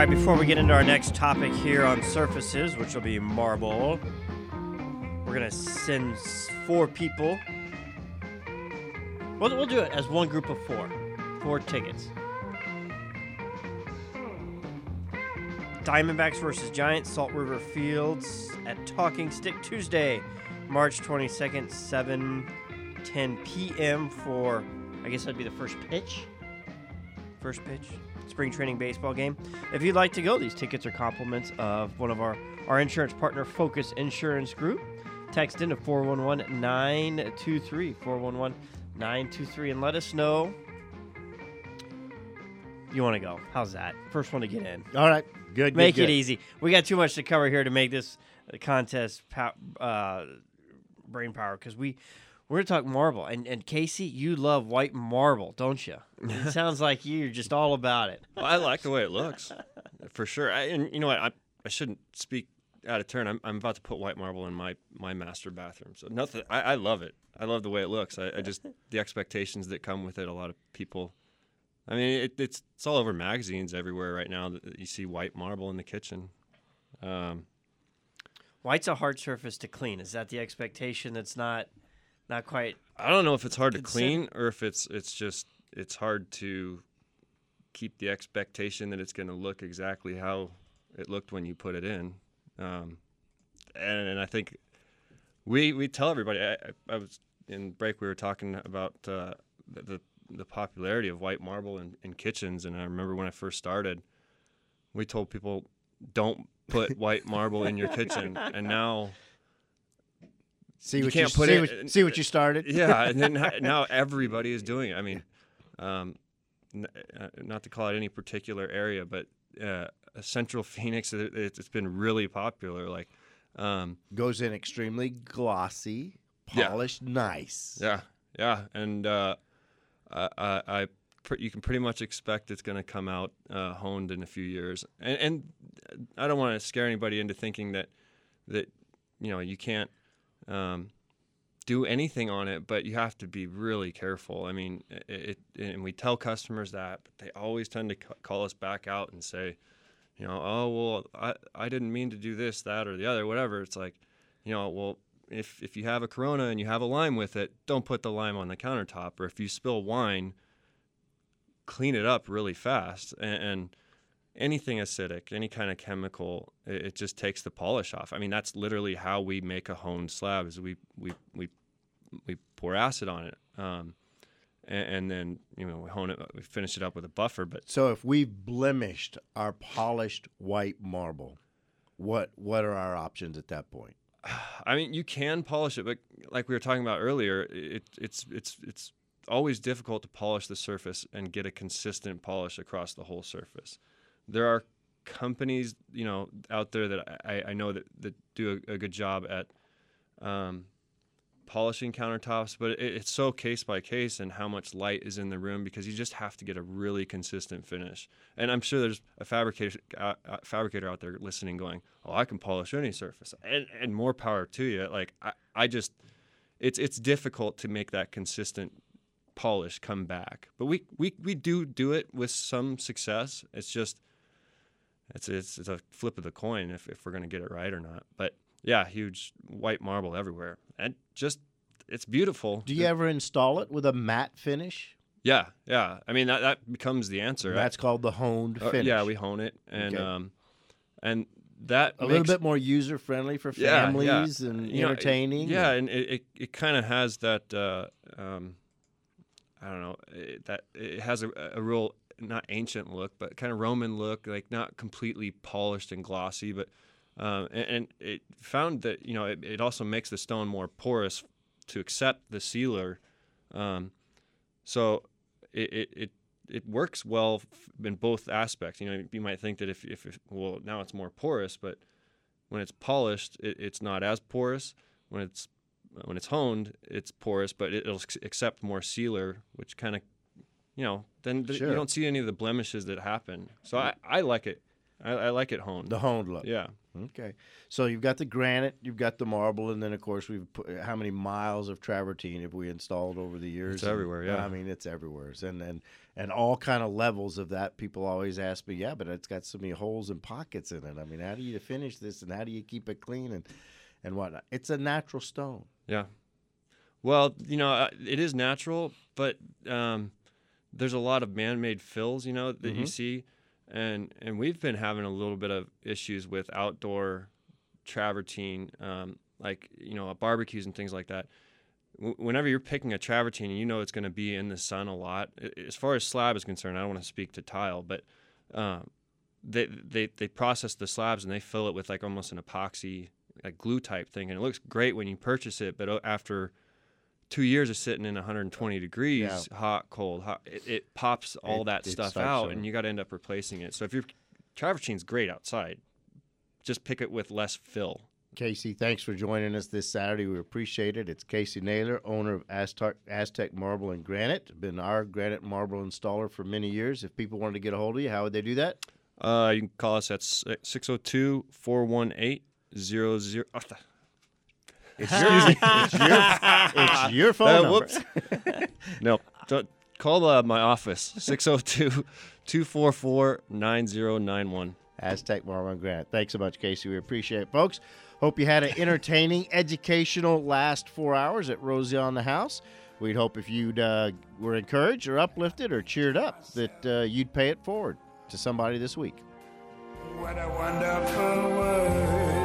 right, before we get into our next topic here on surfaces, which will be marble, we're going to send 4 people. We'll do it as one group of 4. 4 tickets. Diamondbacks versus Giants, Salt River Fields at Talking Stick, Tuesday, March 22nd, 7:10 p.m. for, I guess that'd be the first pitch. Spring training baseball game. If you'd like to go, these tickets are compliments of one of our insurance partner, Focus Insurance Group. Text into 411-923, 411-923, and let us know you want to go. How's that? First one to get in. All right. Good. Make it easy. We got too much to cover here to make this contest brain power, because we're going to talk marble. And Casey, you love white marble, don't you? It sounds like you're just all about it. Well, I like the way it looks, for sure. And you know what? I shouldn't speak out of turn. I'm about to put white marble in my master bathroom. So nothing. I love it. I love the way it looks. I just the expectations that come with it. A lot of people. I mean, it's all over magazines everywhere right now that you see white marble in the kitchen. White's a hard surface to clean. Is that the expectation? That's not quite. I don't know if it's hard to clean or if it's hard to keep the expectation that it's going to look exactly how it looked when you put it in. And I think we tell everybody. I was in break. We were talking about the popularity of white marble in kitchens, and I remember when I first started, we told people don't put white marble in your kitchen, and now see what you started. Yeah, and then now everybody is doing it. I mean, not to call it any particular area, but Central Phoenix, it's been really popular. Like goes in extremely glossy, polished, nice. Yeah, and you can pretty much expect it's going to come out honed in a few years. And I don't want to scare anybody into thinking that you can't do anything on it, but you have to be really careful. I mean, and we tell customers that, but they always tend to call us back out and say, oh, well, I didn't mean to do this, that, or the other, whatever. It's like, well, if you have a Corona and you have a lime with it, don't put the lime on the countertop. Or if you spill wine, clean it up really fast. And anything acidic, any kind of chemical, it just takes the polish off. I mean, that's literally how we make a honed slab, is we pour acid on it. And then, we hone it, we finish it up with a buffer. But so if we've blemished our polished white marble, what are our options at that point? I mean, you can polish it, but like we were talking about earlier, it's always difficult to polish the surface and get a consistent polish across the whole surface. There are companies, out there that I know that do a good job at polishing countertops, but it's so case by case and how much light is in the room, because you just have to get a really consistent finish. And I'm sure there's a fabricator out there listening going, oh, I can polish any surface, and more power to you. Like it's difficult to make that consistent polish come back, but we do it with some success. It's just it's a flip of the coin if we're going to get it right or not. But yeah, huge white marble everywhere, and just it's beautiful. Do you ever install it with a matte finish? Yeah. I mean that becomes the answer. That's called the honed finish. Yeah, we hone it, and and that a little bit more user friendly for families and entertaining. And it kind of has that. I don't know. That it has a real not ancient look, but kind of Roman look, like not completely polished and glossy, but. And it found that it also makes the stone more porous to accept the sealer, so it works well in both aspects. You might think that if now it's more porous, but when it's polished, it's not as porous. When it's honed, it's porous, but it'll accept more sealer, which kind of then Sure. You don't see any of the blemishes that happen. So I like it. I like it honed. The honed look. Yeah. Okay. So you've got the granite, you've got the marble, and then, of course, we've put how many miles of travertine have we installed over the years? It's everywhere, yeah. I mean, it's everywhere. And all kind of levels of that. People always ask me, yeah, but it's got so many holes and pockets in it. I mean, how do you finish this, and how do you keep it clean and whatnot? It's a natural stone. Yeah. Well, it is natural, but there's a lot of man-made fills, that you see. And we've been having a little bit of issues with outdoor travertine, barbecues and things like that. Whenever you're picking a travertine and it's going to be in the sun a lot, as far as slab is concerned, I don't want to speak to tile, but they process the slabs and they fill it with like almost an epoxy, like glue type thing, and it looks great when you purchase it, but after 2 years of sitting in 120 degrees, hot, cold, hot, it pops all that stuff out, and you got to end up replacing it. So if your travertine's great outside, just pick it with less fill. Casey, thanks for joining us this Saturday. We appreciate it. It's Casey Naylor, owner of Aztec Marble and Granite. Been our granite marble installer for many years. If people wanted to get a hold of you, how would they do that? You can call us at 602-418-00. It's your phone number. Whoops. No, call my office, 602-244-9091. Aztec Marble and Granite. Thanks so much, Casey. We appreciate it, folks. Hope you had an entertaining, educational last 4 hours at Rosie on the House. We'd hope if you were encouraged or uplifted or cheered up that you'd pay it forward to somebody this week. What a wonderful world.